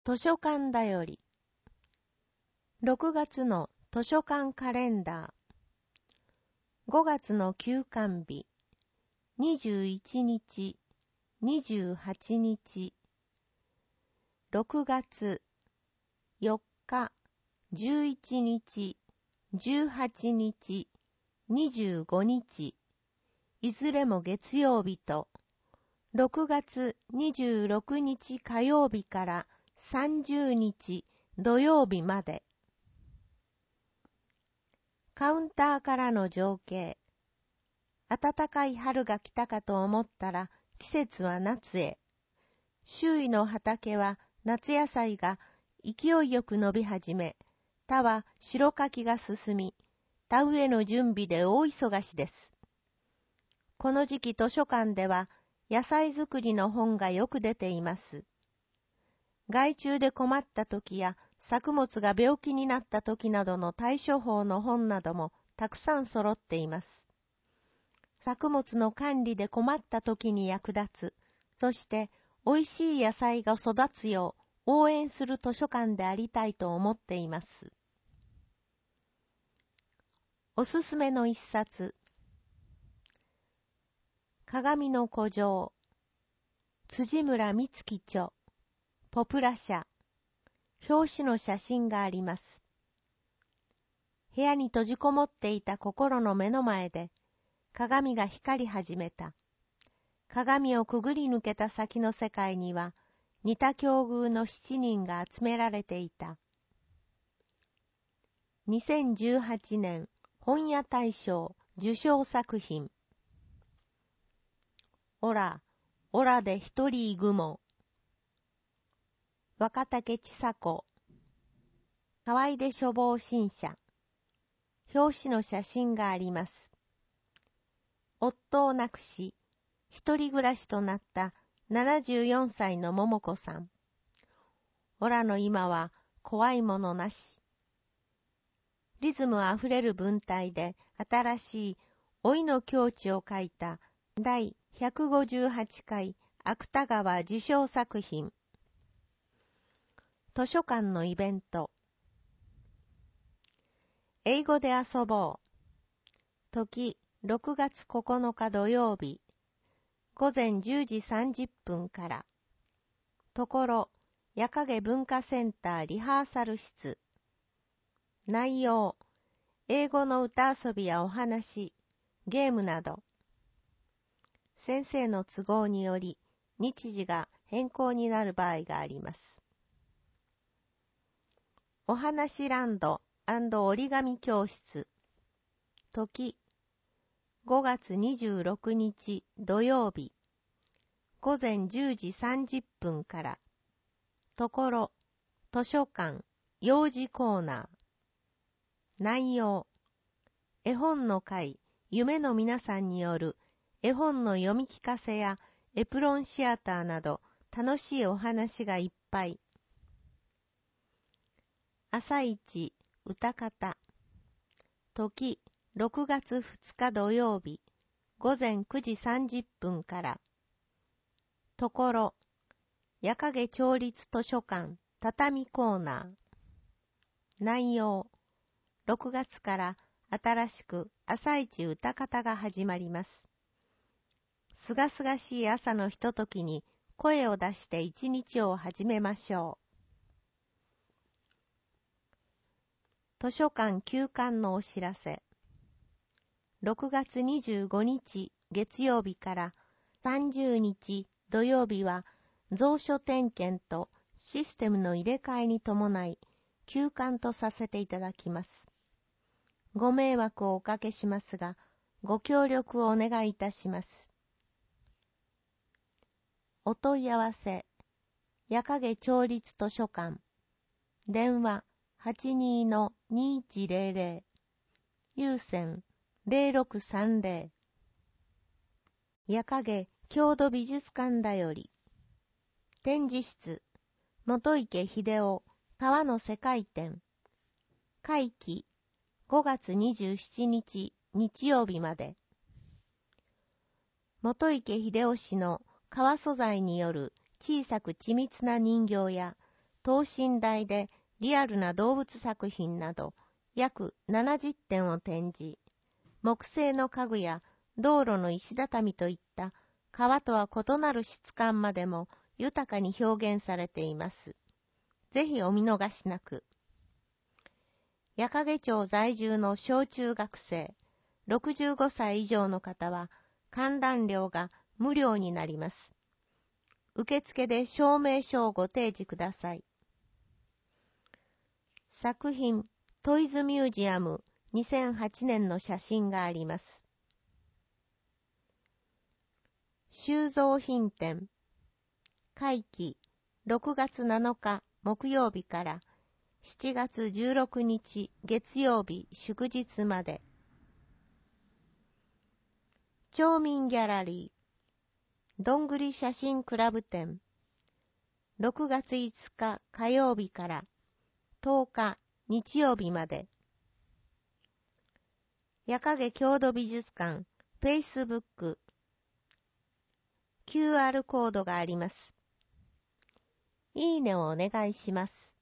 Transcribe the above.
図書館だより6月の図書館カレンダー5月の休館日21日28日6月4日11日18日25日いずれも月曜日と6月26日火曜日から30日土曜日まで。カウンターからの情景。暖かい春が来たかと思ったら季節は夏へ。周囲の畑は夏野菜が勢いよく伸び始め、田は白柿が進み、田植えの準備で大忙しです。この時期図書館では野菜作りの本がよく出ています。害虫で困った時や作物が病気になった時などの対処法の本などもたくさん揃っています。作物の管理で困った時に役立つ、そして美味しい野菜が育つよう応援する図書館でありたいと思っています。おすすめの一冊。鏡の古城。辻村美月著。ポプラ社。表紙の写真があります。部屋に閉じこもっていた心の目の前で、鏡が光り始めた。鏡をくぐり抜けた先の世界には、似た境遇の7人が集められていた。2018年本屋大賞受賞作品。オラで一人ぐも。若竹千佐子。河合で書房新社。表紙の写真があります。夫を亡くし、一人暮らしとなった74歳の桃子さん。オラの今は怖いものなし。リズムあふれる文体で新しい老いの境地を書いた第158回芥川受賞作品。図書館のイベント。英語で遊ぼう。時6月9日土曜日。午前10時30分から。ところ、矢影文化センターリハーサル室。内容、英語の歌遊びやお話、ゲームなど。先生の都合により、日時が変更になる場合があります。お話ランド&折り紙教室。時、5月26日土曜日。午前10時30分から。ところ、図書館、幼児コーナー。内容、絵本の会、夢の皆さんによる絵本の読み聞かせやエプロンシアターなど楽しいお話がいっぱい。朝一、歌方。時、6月2日土曜日、午前9時30分から。ところ、矢影町立図書館、畳コーナー。内容、6月から新しく朝一歌方が始まります。すがすがしい朝のひとときに声を出して一日を始めましょう。図書館休館のお知らせ。6月25日月曜日から30日土曜日は蔵書点検とシステムの入れ替えに伴い休館とさせていただきます。ご迷惑をおかけしますが、ご協力をお願いいたします。お問い合わせ、矢影町立図書館、電話 82-2100、有線0630、矢影郷土美術館だより、展示室、元池秀夫、川の世界展、会期、5月27日日曜日まで。元池秀夫氏の革素材による小さく緻密な人形や等身大でリアルな動物作品など約70点を展示、木製の家具や道路の石畳といった革とは異なる質感までも豊かに表現されています。ぜひお見逃しなく。矢掛町在住の小中学生、65歳以上の方は観覧料が無料になります。受付で証明書をご提示ください。作品トイズミュージアム2008年の写真があります。収蔵品展会期6月7日木曜日から7月16日月曜日祝日まで。町民ギャラリーどんぐり写真クラブ展6月5日火曜日から10日日曜日まで。矢掛郷土美術館 Facebook QR コードがあります。いいねをお願いします。